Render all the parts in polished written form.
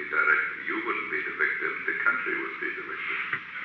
you wouldn't be the victim, the country would be the victim.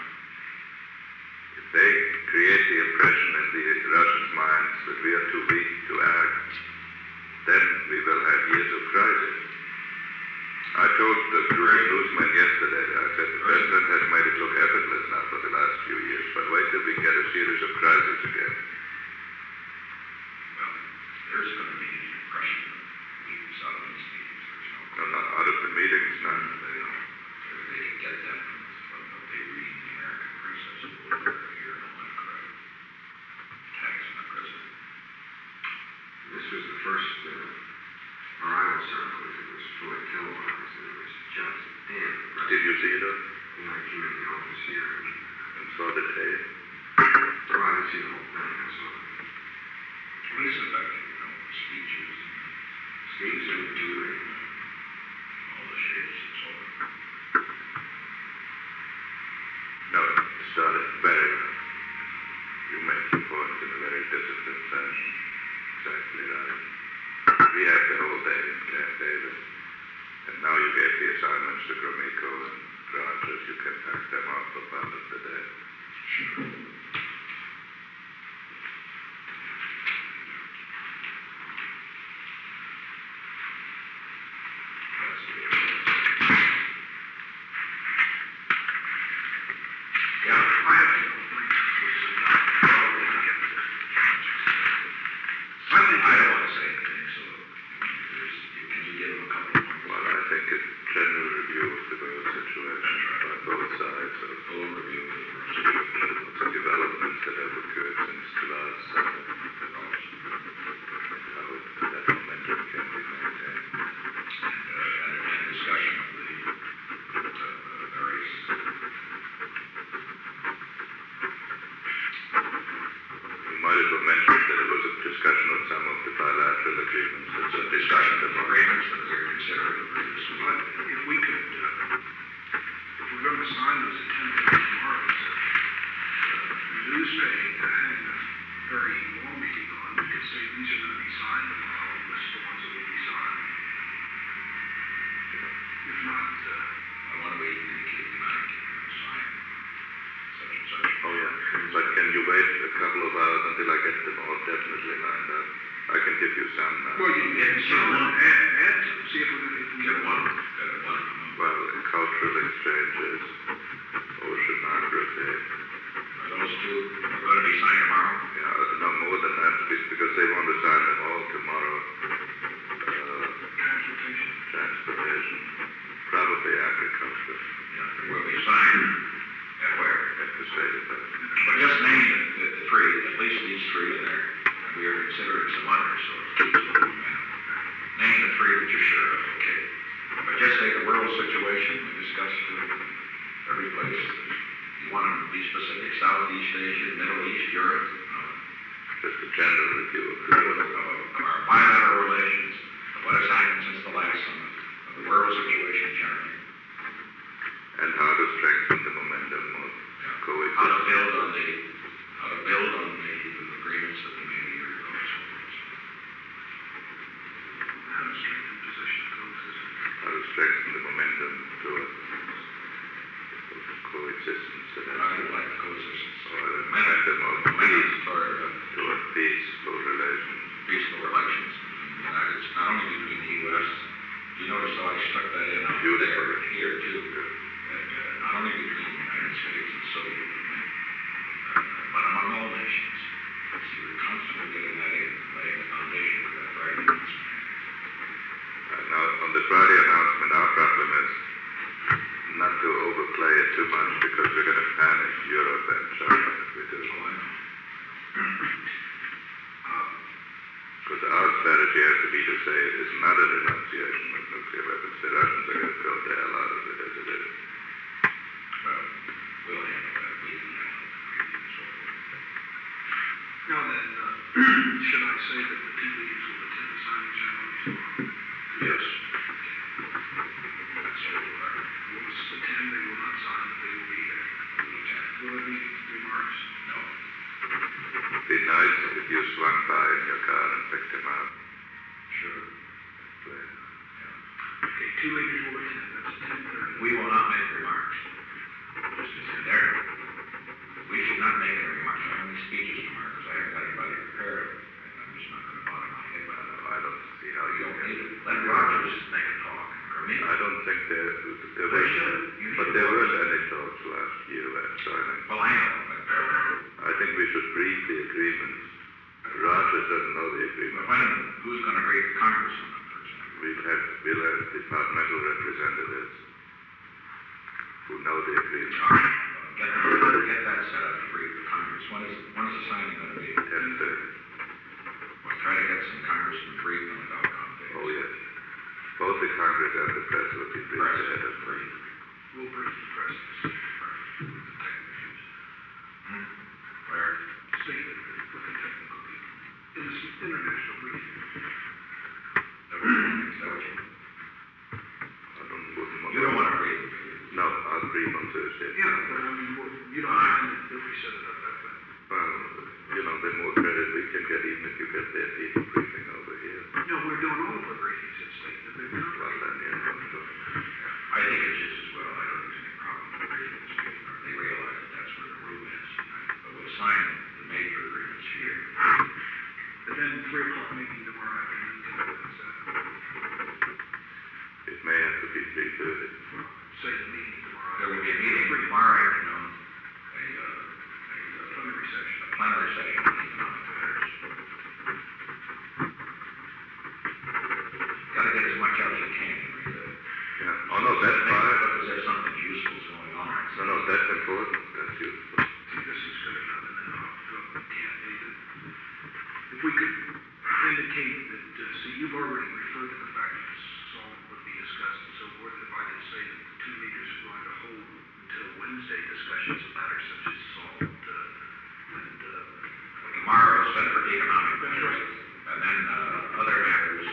If they create the impression in the Russians' minds that we are too weak to act, then we will have years of crisis. I told the newsman yesterday, I said the president has made it look effortless now for the last few years, but wait till we get a series of crises again. Well, there's going to be an impression that leaves out of these meetings. There's no not out of the meetings, none. They can get that from what they read in the American press as a little here and all that crap. Attacks on the president. This was the first arrival ceremony. It was fully televised, and it was just damn. Did you see it? Yeah, I came in the office here and saw the tape. Well, I didn't see the whole thing. I saw it. What is it about, speeches? Speeches are doing all the shapes and so on. No, it started very well. You make your point in a very disciplined fashion. Exactly right. We had the whole day in Camp David. And now you gave the assignments to Gromyko and Rogers. You can pack them off for part of the day. Sure. Sure. Yeah. Okay, 2 leaders will attend. That's We will not make remarks. Just in there. We should not make any remarks. I don't have any speeches tomorrow because I haven't got anybody prepared. And I'm just not going to bother my head about it. I don't see how You you don't can. need it. Let Rogers make a talk. Or me. I don't think there They was, should. You need but to there vote. was any talks last year at signing. Well, I know, but I think we should brief the agreements. Rogers doesn't know the agreement. who's going to brief Congress on them, for example? We'll have departmental representatives who know the agreement. All right. Get that set up to brief the Congress. When is the signing going to be? 10:30. We'll try to get some congressmen briefed on the outcome days. Oh, yes. Both the Congress and the press will be briefed Press, ahead of brief. We'll brief the press with the technicians. Where? Say that with the technical people. In this international briefing. You You don't want to brief. No, I'll brief on Thursday. Yeah, but I mean, you don't mind if we set it up that way. Well, the more credit we can get, even if you get their people briefing over here. No, we're doing all of our briefings in state. Well, then, I think it's just as well. I don't think there's any problem with briefing this meeting. They realize that that's where the room is. But we'll sign the major agreements here. But then 3 o'clock meeting tomorrow afternoon, it may have to be 3:30. say the meeting tomorrow. There will be a meeting tomorrow afternoon, Plenary session. a plenary session on economic matters. Got to get as much out as you can. Yeah. Oh, no, that's fine. Because there's something useful going on. No, that's important. That's useful. See, this is good enough, and then I'll go with David. If we could indicate that, see, you've already referred to the fact that salt would be discussed and so forth. If I could say that the 2 leaders are going to hold until Wednesday discussions of matters such as salt, Tomorrow is set for economic That's matters. right. And then other matters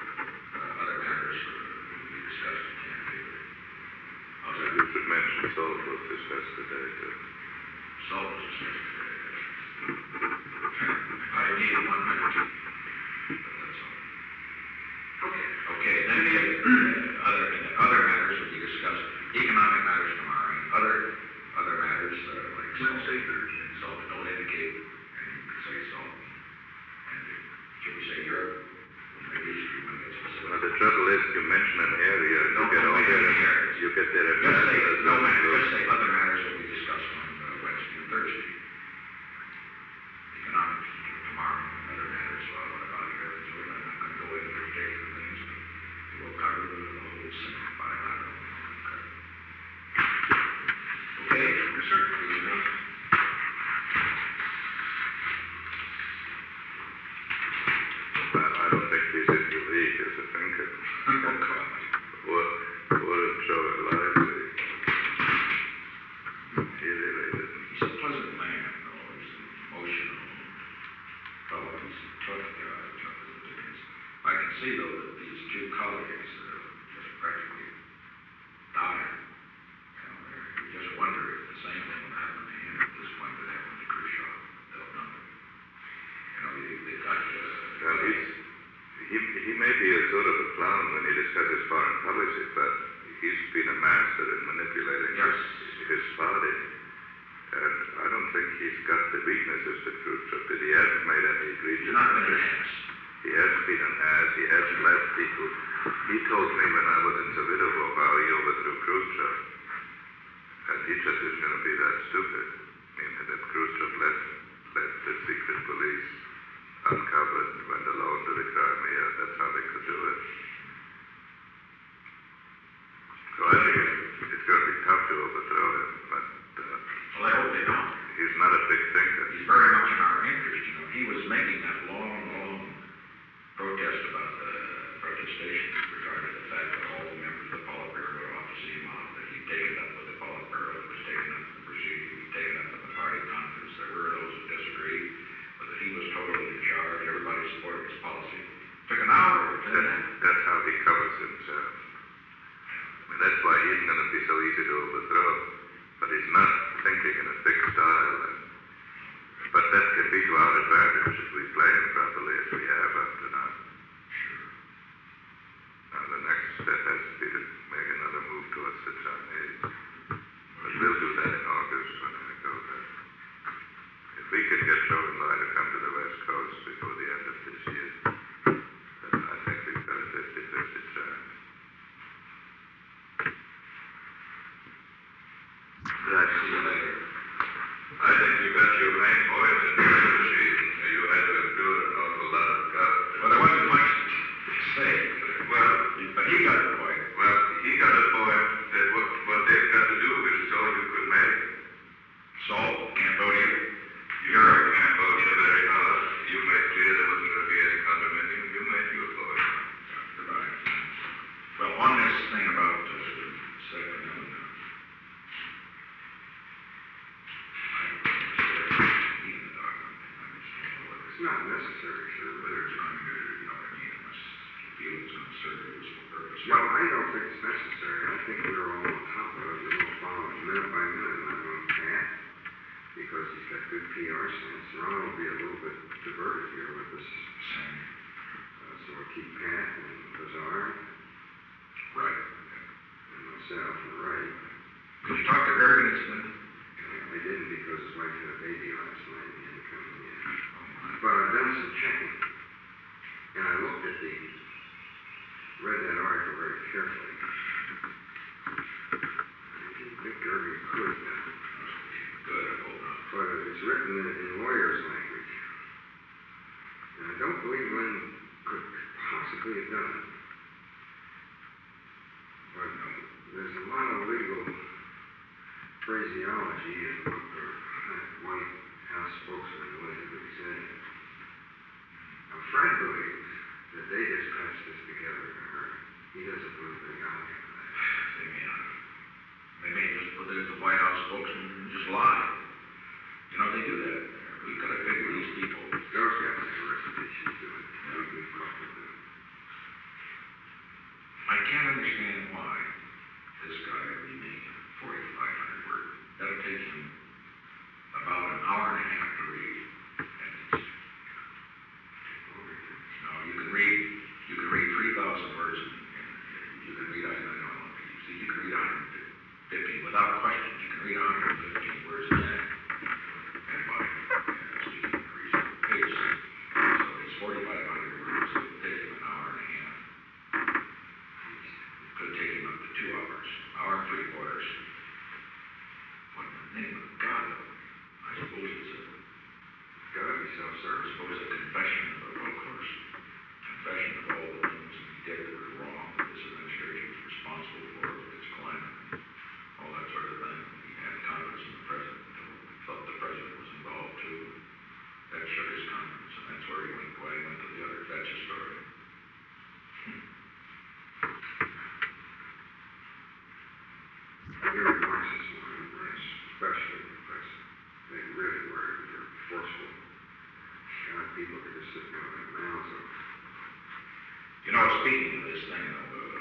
will be discussed at camp. How's that? You should mention salt was discussed today, too. Salt was discussed today. I need 1 minute. But that's all. okay. Okay, then the other matters will be discussed. Economic matters tomorrow, and other matters like Wednesday, Thursday. salt. Don't indicate, and you can say salt. And should we say Europe? Maybe you want to get specific. Well, the trouble is, you mention an area, and Don't you mention get any areas. you get their Just say, agendas. no matter, just say other matters will be discussed on Wednesday and Thursday. Economic tomorrow, and other matters about here and so on. I'm not going to go into particular things, but we'll cover the whole thing bilateral. Okay? Yes, sir. I don't think he's in your league as a thinker. Wouldn't show it lively. He really didn't. He's a pleasant man, though. He's an emotional fellow. He's a tough guy, tough as it is. I can see, though, that these 2 colleagues just practically died. You just wonder if the same thing would happen to him at this point that happened to Khrushchev. They'll know. They've got Well, he may be a sort of a clown when he discusses foreign policy, but he's been a master in manipulating his party. And I don't think he's got the weaknesses that Khrushchev did. He hasn't made any egregious He's not been an ass. He hasn't been an ass. He hasn't left people. He told me when I was in Savitova how he overthrew Khrushchev. And he just isn't going to be that stupid. I mean, and if Khrushchev let the secret police uncovered, went alone to the Crimea, that's how they could do it. So I think it's going to be tough to overthrow him, but Well, I hope they don't. he's not a big thinker. He's very much in our interest, you know. He was making that long protest about the protestation regarding the fact that all the members of the Politburo would ought to see him off, that he'd taken up with the Politburo, it was taken up with the procedure, it was taken up with the party conference. There were those who disagreed, but that he was totally in charge. Everybody supported his policy. Took an hour to do that. That's how he covers himself. I mean, that's why he isn't going to be so easy to overthrow. But he's not thinking in a fixed style. But that can be to our advantage if we play him properly as we have up to now. Now the next step has to be to make another move to Right. See you later. I think you got your main point in the machine. You had to do an awful lot of cost. Well, there wasn't much to say, Well, but he got the point. well, he got a point that what they've got to do is all you could make. So, Cambodia, Europe, Cambodia, very hard. You made clear there wasn't going to be any condominium. You made your point. Goodbye. Well, on this thing about second and It's not necessary, sir, but whether it's going to, you know what I mean, unless you feel it's going to serve a useful purpose. no, I don't think it's necessary. I think we're all on top of it. We'll follow it minute by minute, and I'm going to Pat, because he's got good PR sense. Ron will be a little bit diverted here with this. Same. So we'll keep Pat and Lazar Right. and myself and Ray. Did you talk to Gergen? I didn't because his wife had a baby last night and he had to come in. Oh, my. But I've done some checking, and I looked at read that article very carefully. I didn't think Gergen could, Good, I hope not. but it's written in lawyer's language. And I don't believe Lynn could possibly have done it. But there's a lot of legal phraseology in what the White House spokesman allegedly said. Now, Fred believes that they just patched this together in a hurry. He doesn't believe they got him for that. They may not. They may just put it as the White House spokesman and just lie. You know, they do that. We've got to figure these people. Those guys have a reputation to it. We've caught them. I can't understand why this guy would be making 4,500 words. That'll take him about an hour and a half to read. And it's, no, you can read 3,000 words and you can read, I don't know, you can read 150 without question. You can read 115 words a day. And by speaking of reasonable pace. So these 4,500 words will take him an hour and a half. It could take him up to 2 hours, hour and 3/4. What in the name of God? I suppose it's Gotta be I self-service. suppose a confession of, course, confession of all the things he did that were wrong, that this administration was responsible for with its climate, all that sort of thing. He had confidence in the president, thought the president was involved too. That shook his confidence, and that's where he went, why he went to the others. That's his story. Your remarks this morning were especially impressive. They really were. They're forceful. God, people could just sit down their mouths off. You know, speaking of this thing,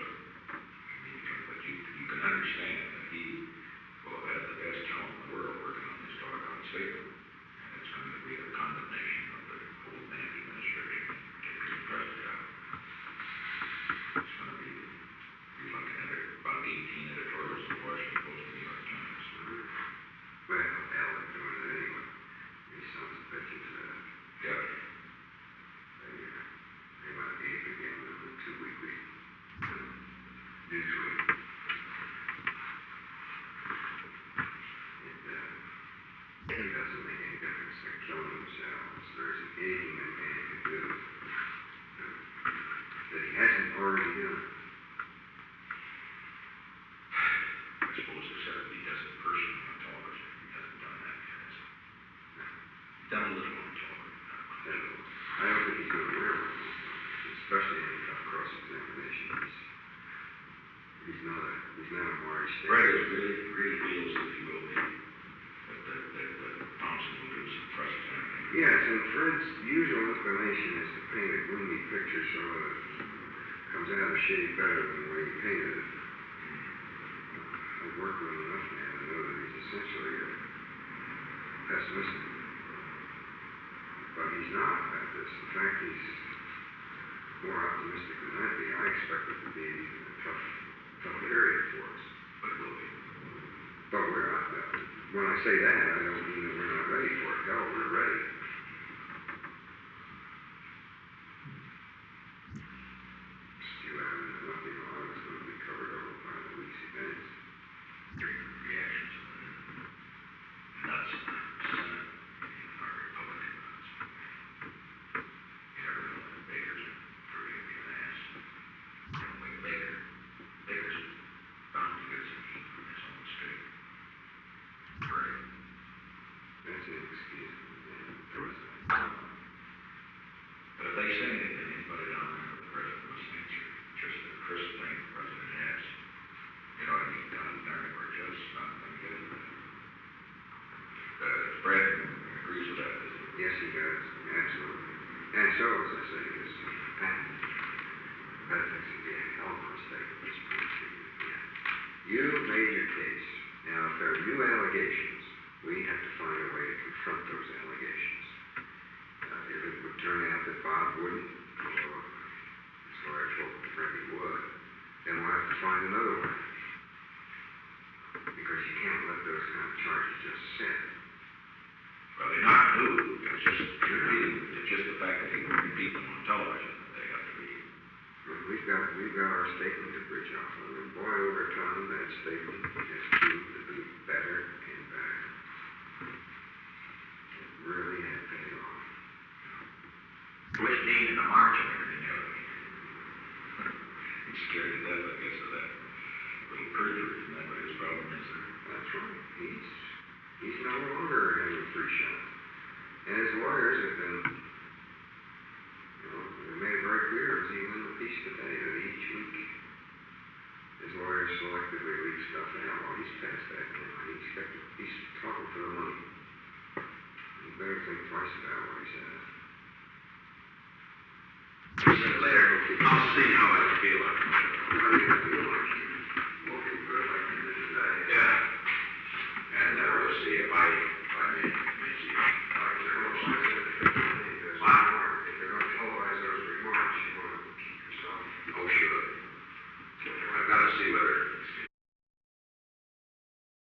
but you can understand that he will have had the best talent in the world working on this doggone statement. And it's going to be a condemnation of the whole damn administration, particularly the president. It's going to be, you're looking at about 18 editorials in the Washington Post and the New York Times. Well, hell, they're doing it anyway. These sons of bitches, Yeah. they want to ape again with the 2 weekly. Usually. It doesn't make any difference. They're killing themselves. There isn't anything that man can do that he hasn't already done. I suppose except he doesn't personally on television. He hasn't done that yet, has he? Done a little on television. I don't think he's going to wear one, especially in a tough cross-examination. He's not a Maury State. Fred really feels that he will be, that Thompson will do some cross-examination. Yes, and Fred's usual inclination is to paint a gloomy picture so that it comes out a shade better than the way he painted it. I've worked with enough man to know that he's essentially pessimistic. But he's not about this. In fact, he's more optimistic than I'd be. I expect it to be a tough period for us. But it will be. But we're not. When I say that, I don't mean that we're not ready for it. Hell, we're ready. Still haven't nothing on it's going to be covered over by the week's events. Reactions. so, as I say, is patent. That thing's gonna be a hell of a mistake at this point. Yeah. You made your case. Now, if there are new allegations, we have to find a way to confront those allegations. If it would turn out that Bob wouldn't, or his lawyers hope Freddie would, then we'll have to find another way. Because you can't let those kind of charges just sit. Well, they're not new, it's just, it's just the fact that they repeat them on television that they have to be. Look, we've got our statement to bridge off of, and boy, over time, that statement has proved to be better and better. It really had paid off. With Dean in the march and everything else. He's scared to death, I guess, of that little perjury, isn't that what his problem is there? That's right. He's no longer having a free shot. And his lawyers have been, they made it very clear, as even in the piece today, that each week his lawyers selectively leave stuff out. Well, he's past that now. He's talking for the money. He better think twice about what he says. See you later. I'll see how I feel. How do you feel?